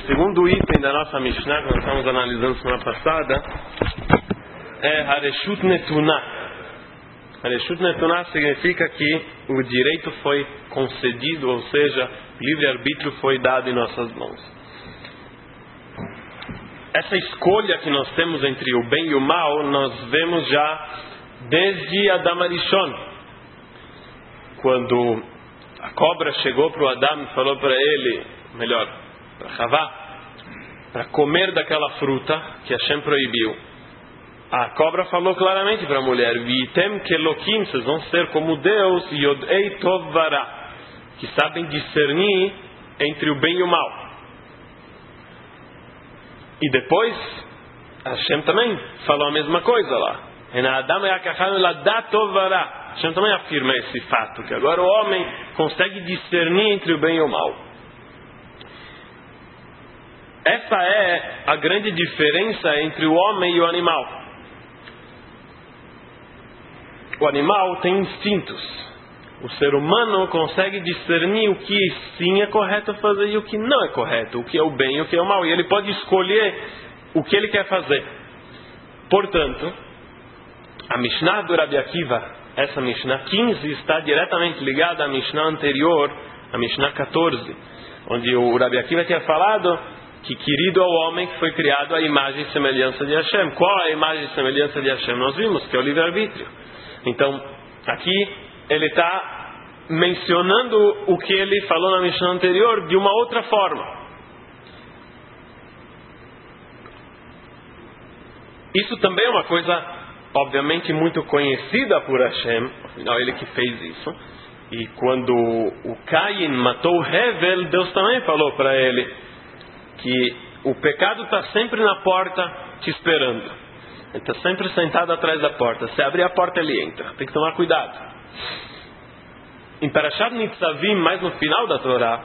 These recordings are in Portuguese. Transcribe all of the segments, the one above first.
segundo item da nossa Mishnah, que nós estamos analisando semana passada, é Hareshut Netuná. Hareshut Netuná significa que o direito foi concedido, ou seja, livre-arbítrio foi dado em nossas mãos. Essa escolha que nós temos entre o bem e o mal, nós vemos já desde Adam Arishon. Quando a cobra chegou para o Adam e falou para ele, melhor, para Havá, para comer daquela fruta que Hashem proibiu. A cobra falou claramente para a mulher, Vitem kelokim, vocês vão ser como Deus, Yodei tov vará, que sabem discernir entre o bem e o mal. E depois, Hashem também falou a mesma coisa lá. Hashem também afirma esse fato, que agora o homem consegue discernir entre o bem e o mal. Essa é a grande diferença entre o homem e o animal. O animal tem instintos. O ser humano consegue discernir o que sim é correto fazer e o que não é correto, o que é o bem e o que é o mal. E ele pode escolher o que ele quer fazer. Portanto, a Mishnah do Rabi Akiva, essa Mishnah 15, está diretamente ligada à Mishnah anterior, a Mishnah 14, onde o Rabi Akiva tinha falado que querido é o homem que foi criado à imagem e semelhança de Hashem. Qual é a imagem e semelhança de Hashem? Nós vimos que é o livre-arbítrio. Então, aqui ele está mencionando o que ele falou na Mishnah anterior de uma outra forma. Isso também é uma coisa, obviamente, muito conhecida por Hashem, afinal ele que fez isso. E quando o Caim matou o Hevel, Deus também falou para ele que o pecado está sempre na porta te esperando. Ele está sempre sentado atrás da porta. Se abrir a porta, ele entra. Tem que tomar cuidado. Em Parashat Nitzavim, mais no final da Torá,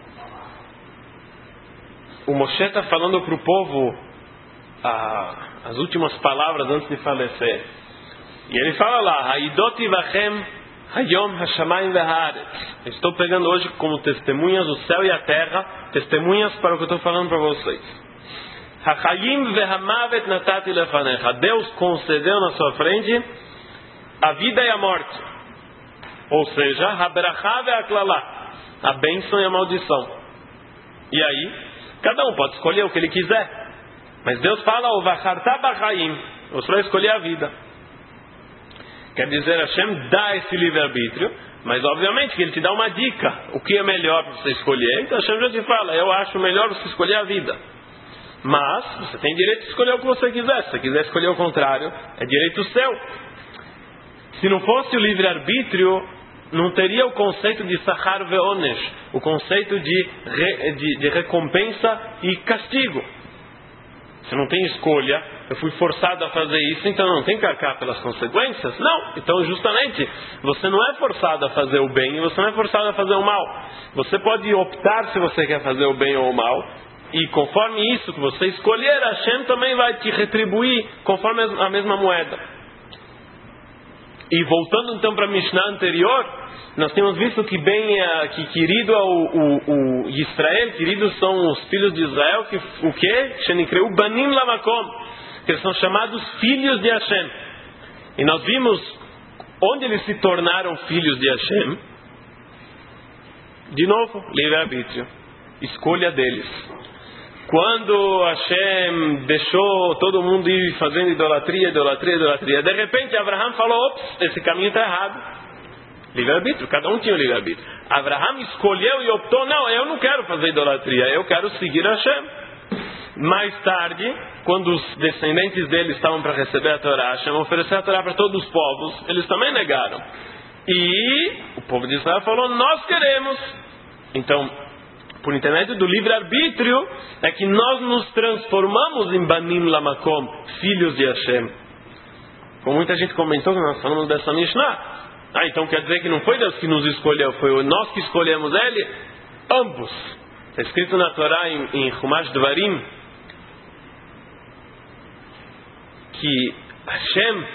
o Moshe está falando para o povo as últimas palavras antes de falecer. E ele fala lá, Haidoti vachem hayom hashamayim vehaaretz. Estou pegando hoje como testemunhas o céu e a terra, testemunhas para o que eu estou falando para vocês. Hachayim vehamavet natati lefanecha. Deus concedeu na sua frente a vida e a morte. Ou seja, haberachá ve'aklalá, a bênção e a maldição. E aí, cada um pode escolher o que ele quiser. Mas Deus fala, o vachartá bachayim, você vai escolher a vida. Quer dizer, Hashem dá esse livre-arbítrio, mas obviamente que ele te dá uma dica, o que é melhor para você escolher. Então Hashem já te fala, eu acho melhor você escolher a vida. Mas você tem direito de escolher o que você quiser. Se você quiser escolher o contrário, é direito seu. Se não fosse o livre-arbítrio, não teria o conceito de sachar ve'onesh, o conceito de recompensa e castigo. Você não tem escolha, eu fui forçado a fazer isso, então não tem que arcar pelas consequências? Não. Então justamente, você não é forçado a fazer o bem e você não é forçado a fazer o mal. Você pode optar se você quer fazer o bem ou o mal, e conforme isso que você escolher, Hashem também vai te retribuir conforme a mesma moeda. E voltando então para a Mishnah anterior, nós temos visto que que querido é o Israel, queridos são os filhos de Israel, que o que? Shenikreu banim lamakom, que eles são chamados filhos de Hashem. E nós vimos onde eles se tornaram filhos de Hashem. De novo, livre-arbítrio, escolha deles. Quando Hashem deixou todo mundo ir fazendo idolatria, de repente Abraham falou, ops, esse caminho está errado. Livre-arbítrio, cada um tinha o livre-arbítrio. Abraham escolheu e optou, não, eu não quero fazer idolatria, eu quero seguir Hashem. Mais tarde, quando os descendentes dele estavam para receber a Torá, Hashem ofereceu a Torá para todos os povos, eles também negaram. E o povo de Israel falou, nós queremos. Então, por intermédio do livre-arbítrio, é que nós nos transformamos em Banim Lamakom, filhos de Hashem. Como muita gente comentou que nós falamos dessa Mishnah. Então quer dizer que não foi Deus que nos escolheu, foi nós que escolhemos Ele? Ambos. Está escrito na Torá em Chumash Dvarim que Hashem,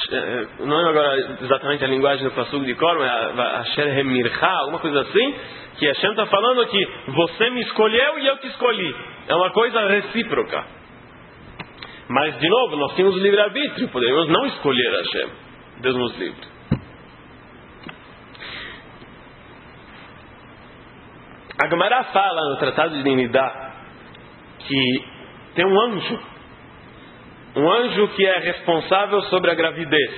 não lembro agora exatamente a linguagem do Pasuk de Cor, mas Asher Hemircha, alguma coisa assim, que Hashem está falando que você me escolheu e eu te escolhi. É uma coisa recíproca. Mas, de novo, nós temos livre-arbítrio, podemos não escolher Hashem. Deus nos livre. A Gemara fala no Tratado de Nidá que tem um anjo que é responsável sobre a gravidez.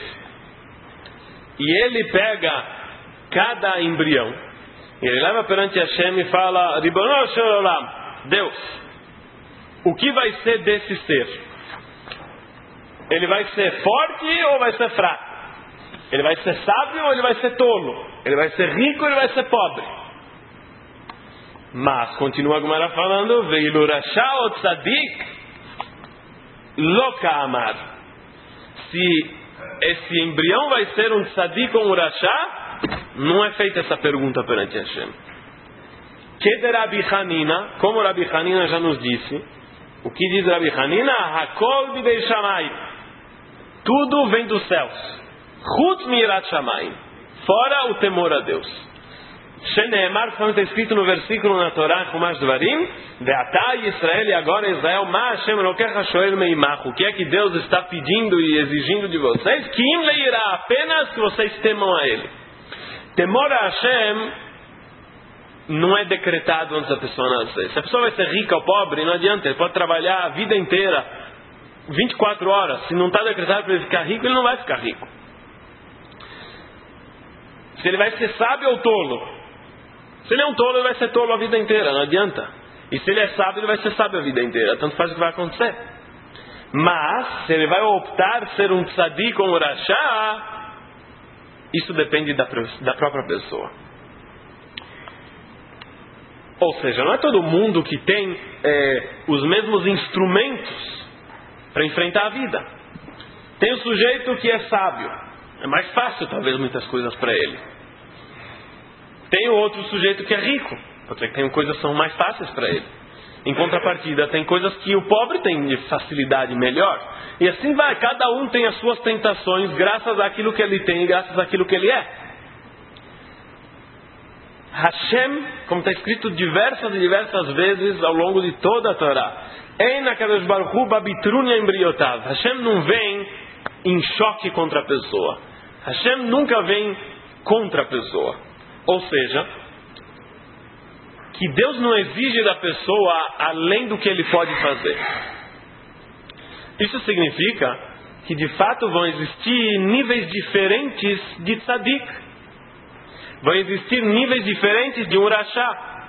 E ele pega cada embrião, e ele leva perante Hashem e fala: Ribono shel olam, Deus, o que vai ser desse ser? Ele vai ser forte ou vai ser fraco? Ele vai ser sábio ou ele vai ser tolo? Ele vai ser rico ou ele vai ser pobre? Mas, continua a Gemara falando, Veilu rasha o tzadik lo ka'amar. Se esse embrião vai ser um tzadik ou um rasha, não é feita essa pergunta perante Hashem. Que de Rabi Hanina, como Rabi Hanina já nos disse, o que diz Rabi Hanina? Hakol bidei shamayim. Tudo vem dos céus. Chutz mirat shamayim. Fora o temor a Deus. Sheneemar, como está escrito no versículo na Torá, Chumash Dvarim, Ve'atá Yisrael, e agora Israel, Ma Hashem Elokecha shoel meimach. O que é que Deus está pedindo e exigindo de vocês? Que im leirá, apenas que vocês temam a Ele. Temor a Hashem não é decretado antes da pessoa nascer. Se a pessoa vai ser rica ou pobre, não adianta. Ele pode trabalhar a vida inteira, 24 horas. Se não está decretado para ele ficar rico, ele não vai ficar rico. Se ele vai ser sábio ou tolo. Se ele é um tolo, ele vai ser tolo a vida inteira, não adianta. E se ele é sábio, ele vai ser sábio a vida inteira. Tanto faz o que vai acontecer. Mas, se ele vai optar ser um tzadik ou um rasha, isso depende da própria pessoa. Ou seja, não é todo mundo que tem os mesmos instrumentos para enfrentar a vida. Tem o sujeito que é sábio. É mais fácil, talvez, muitas coisas para ele. Tem o outro sujeito que é rico. Pode ser que tem coisas que são mais fáceis para ele. Em contrapartida, tem coisas que o pobre tem de facilidade melhor. E assim vai. Cada um tem as suas tentações graças àquilo que ele tem e graças àquilo que ele é. Hashem, como está escrito diversas e diversas vezes ao longo de toda a Torá, Ein HaKadosh Baruch Hu babitrunha embriotav. Hashem não vem em choque contra a pessoa. Hashem nunca vem contra a pessoa. Ou seja, que Deus não exige da pessoa além do que ele pode fazer. Isso significa que de fato vão existir níveis diferentes de tzadik. Vão existir níveis diferentes de um rasha.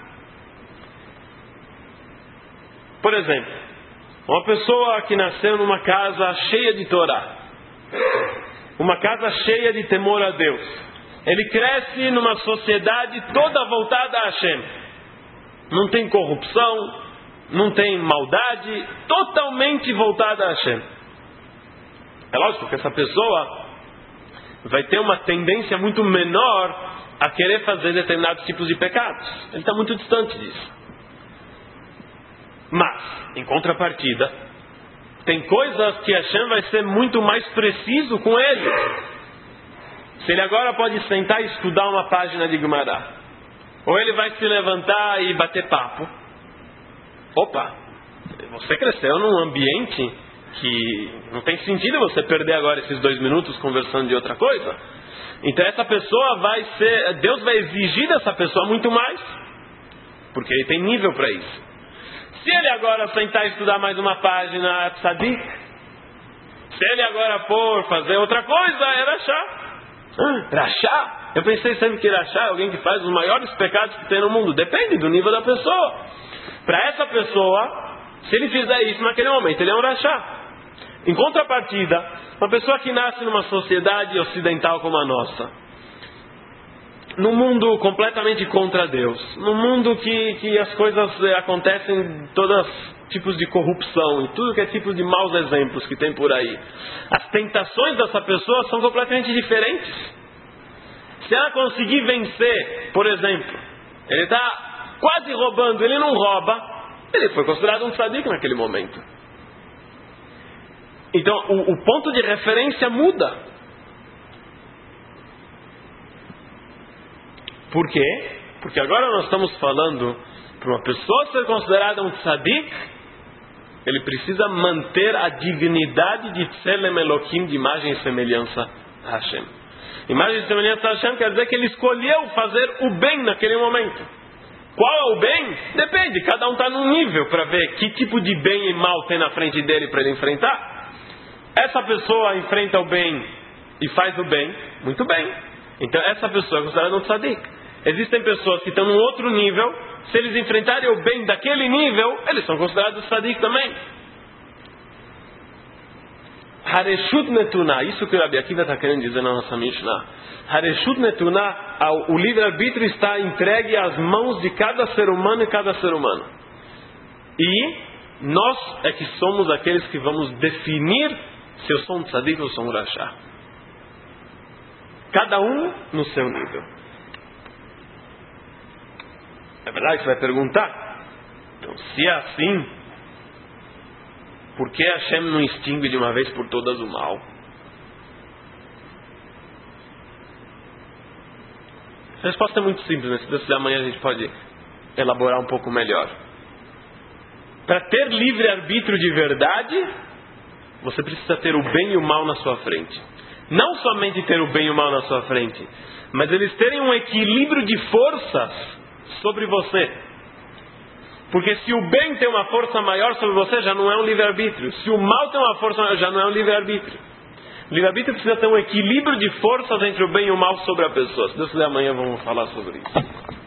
Por exemplo, uma pessoa que nasceu numa casa cheia de Torá, uma casa cheia de temor a Deus. Ele cresce numa sociedade toda voltada a Hashem. Não tem corrupção, não tem maldade, totalmente voltada a Hashem. É lógico que essa pessoa vai ter uma tendência muito menor a querer fazer determinados tipos de pecados. Ele está muito distante disso. Mas, em contrapartida, tem coisas que Hashem vai ser muito mais preciso com ele. Se ele agora pode sentar e estudar uma página de Gemara, ou ele vai se levantar e bater papo. Opa, você cresceu num ambiente que não tem sentido você perder agora esses 2 minutos conversando de outra coisa. Então essa pessoa Deus vai exigir dessa pessoa muito mais, porque ele tem nível para isso. Se ele agora sentar e estudar mais uma página, tzadik. Se ele agora fazer outra coisa, é rasha. Rasha? Eu pensei sempre que rasha é alguém que faz os maiores pecados que tem no mundo. Depende do nível da pessoa. Para essa pessoa, se ele fizer isso naquele momento, ele é um rasha. Em contrapartida, uma pessoa que nasce numa sociedade ocidental como a nossa, num mundo completamente contra Deus, num mundo que as coisas acontecem, todos tipos de corrupção e tudo que é tipo de maus exemplos que tem por aí, as tentações dessa pessoa são completamente diferentes. Se ela conseguir vencer, por exemplo, ele está quase roubando, ele não rouba, ele foi considerado um tzadik naquele momento. Então o ponto de referência muda. Por quê? Porque agora nós estamos falando, para uma pessoa ser considerada um tzadik, ele precisa manter a dignidade de Tselem Elohim, de imagem e semelhança a Hashem. Imagem e semelhança a Hashem quer dizer que ele escolheu fazer o bem naquele momento. Qual é o bem? Depende, cada um está num nível para ver que tipo de bem e mal tem na frente dele para ele enfrentar. Essa pessoa enfrenta o bem e faz o bem, muito bem. Então essa pessoa é considerada um tzadik. Existem pessoas que estão num outro nível, se eles enfrentarem o bem daquele nível, eles são considerados tzadik também. Hareshut Netuná, isso que o Rabi Akiva está querendo dizer na nossa Mishnah. Hareshut Netuná, o livre-arbítrio está entregue às mãos de cada ser humano e cada ser humano. E nós é que somos aqueles que vamos definir se eu sou um tzadik ou sou um rachá. Cada um no seu nível. É verdade que você vai perguntar? Então, se é assim, por que Hashem não extingue de uma vez por todas o mal? A resposta é muito simples, mas se Deus quiser amanhã a gente pode elaborar um pouco melhor. Para ter livre-arbítrio de verdade, você precisa ter o bem e o mal na sua frente. Não somente ter o bem e o mal na sua frente, mas eles terem um equilíbrio de forças sobre você. Porque se o bem tem uma força maior sobre você, já não é um livre-arbítrio. Se o mal tem uma força maior, já não é um livre-arbítrio. O livre-arbítrio precisa ter um equilíbrio de forças entre o bem e o mal sobre a pessoa. Se Deus quiser, amanhã vamos falar sobre isso.